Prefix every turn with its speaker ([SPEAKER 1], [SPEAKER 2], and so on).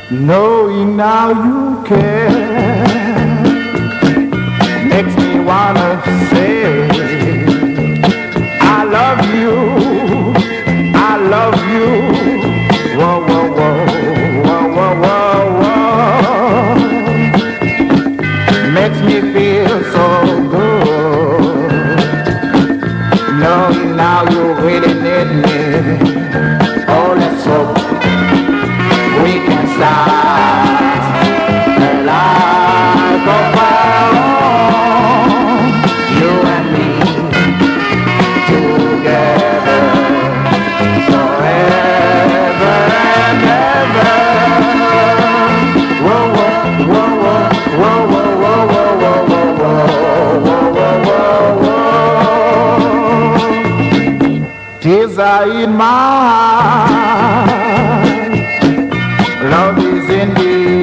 [SPEAKER 1] Knowing now you care makes me wanna say I love you, I love you. Whoa, whoa, whoa, whoa, whoa, whoa, whoa. Makes me feel so good. Knowing now you really need me. Oh, let's hope we can start a life of our own, you and me together forever and ever. Whoa, whoa, whoa, whoa, whoa, whoa, whoa, whoa, whoa, whoa, whoa, whoa. Tears are in my eyes. Love is in the